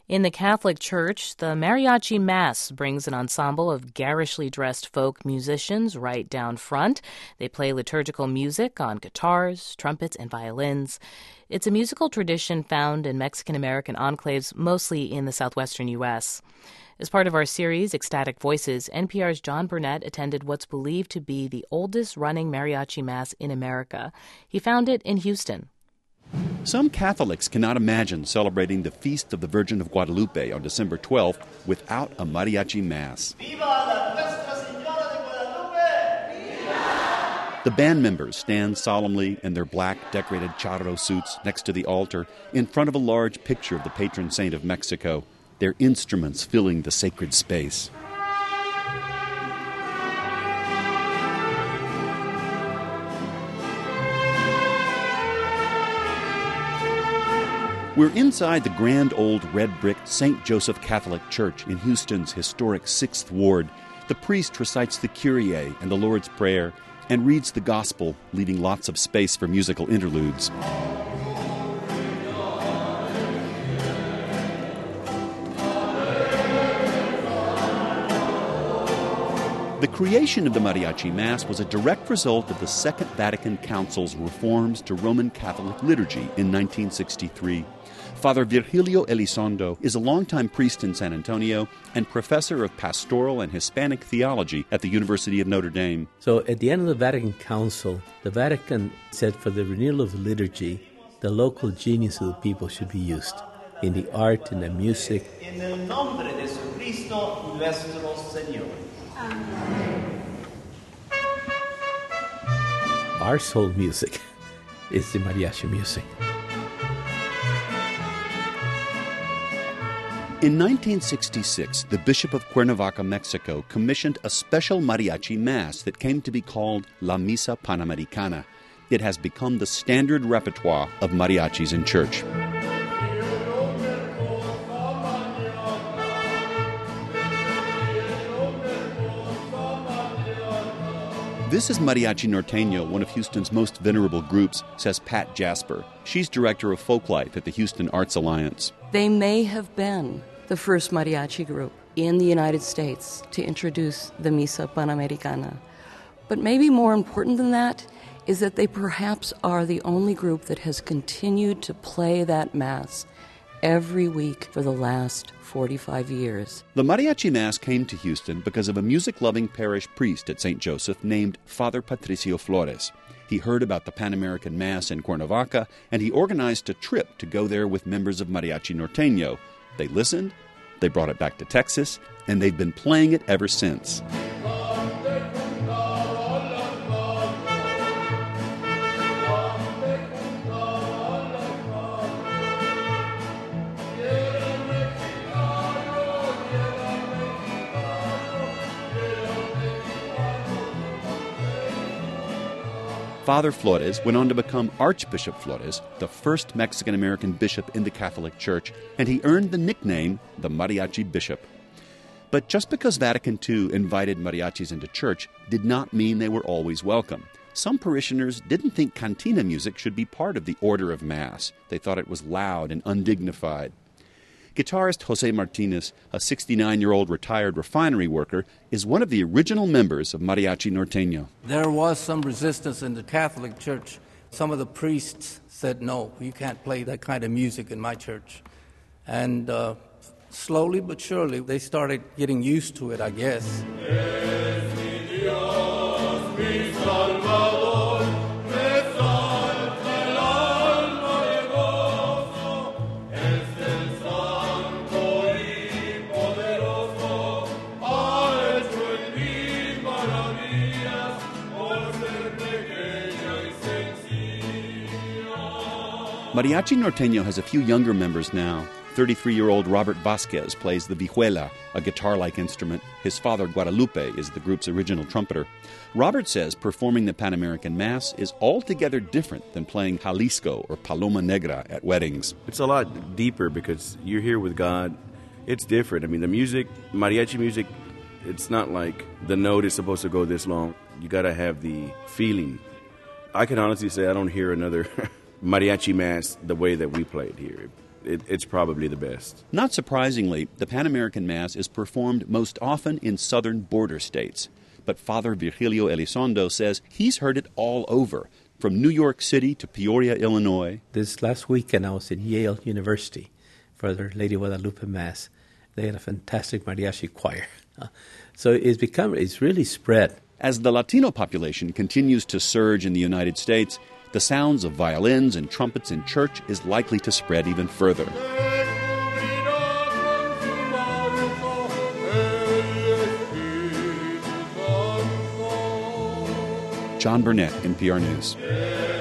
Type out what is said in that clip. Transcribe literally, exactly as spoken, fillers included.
In the Catholic Church, the Mariachi Mass brings an ensemble of garishly dressed folk musicians right down front. They play liturgical music on guitars, trumpets, and violins. It's a musical tradition found in Mexican-American enclaves, mostly in the southwestern U S As part of our series, Ecstatic Voices, N P R's John Burnett attended what's believed to be the oldest-running mariachi mass in America. He found it in Houston. Some Catholics cannot imagine celebrating the Feast of the Virgin of Guadalupe on December twelfth without a mariachi mass. Viva la Nuestra Señora de Guadalupe! Viva! The band members stand solemnly in their black decorated charro suits next to the altar in front of a large picture of the patron saint of Mexico, their instruments filling the sacred space. We're inside the grand old red-brick Saint Joseph Catholic Church in Houston's historic sixth Ward. The priest recites the Kyrie and the Lord's Prayer and reads the Gospel, leaving lots of space for musical interludes. The creation of the Mariachi Mass was a direct result of the Second Vatican Council's reforms to Roman Catholic liturgy in nineteen sixty-three. Father Virgilio Elizondo is a longtime priest in San Antonio and professor of pastoral and Hispanic theology at the University of Notre Dame. So at the end of the Vatican Council, the Vatican said for the renewal of liturgy, the local genius of the people should be used in the art and the music. En el nombre de Jesucristo nuestro Señor. Our soul music is the mariachi music. In nineteen sixty-six, the Bishop of Cuernavaca, Mexico, commissioned a special mariachi mass that came to be called La Misa Panamericana. It has become the standard repertoire of mariachis in church. This is Mariachi Norteño, one of Houston's most venerable groups, says Pat Jasper. She's director of Folklife at the Houston Arts Alliance. They may have been the first mariachi group in the United States to introduce the Misa Panamericana. But maybe more important than that is that they perhaps are the only group that has continued to play that Mass every week for the last forty-five years. The Mariachi Mass came to Houston because of a music-loving parish priest at Saint Joseph named Father Patricio Flores. He heard about the Pan American Mass in Cuernavaca, and he organized a trip to go there with members of Mariachi Norteño. They listened, they brought it back to Texas, and they've been playing it ever since. Father Flores went on to become Archbishop Flores, the first Mexican-American bishop in the Catholic Church, and he earned the nickname the Mariachi Bishop. But just because Vatican Two invited mariachis into church did not mean they were always welcome. Some parishioners didn't think cantina music should be part of the order of Mass. They thought it was loud and undignified. Guitarist Jose Martinez, a sixty-nine-year-old retired refinery worker, is one of the original members of Mariachi Norteño. There was some resistance in the Catholic Church. Some of the priests said, no, you can't play that kind of music in my church. And uh, slowly but surely, they started getting used to it, I guess. Mariachi Norteño has a few younger members now. thirty-three-year-old Robert Vasquez plays the vihuela, a guitar-like instrument. His father, Guadalupe, is the group's original trumpeter. Robert says performing the Pan American Mass is altogether different than playing Jalisco or Paloma Negra at weddings. It's a lot deeper because you're here with God. It's different. I mean, the music, mariachi music, it's not like the note is supposed to go this long. You got to have the feeling. I can honestly say I don't hear another mariachi mass the way that we play it here. it, it's probably the best. Not surprisingly, the Pan American Mass is performed most often in southern border states. But Father Virgilio Elizondo says he's heard it all over, from New York City to Peoria, Illinois. This last weekend I was at Yale University for the Lady Guadalupe Mass. They had a fantastic mariachi choir. So it's become, it's really spread. As the Latino population continues to surge in the United States, the sounds of violins and trumpets in church is likely to spread even further. John Burnett, N P R News.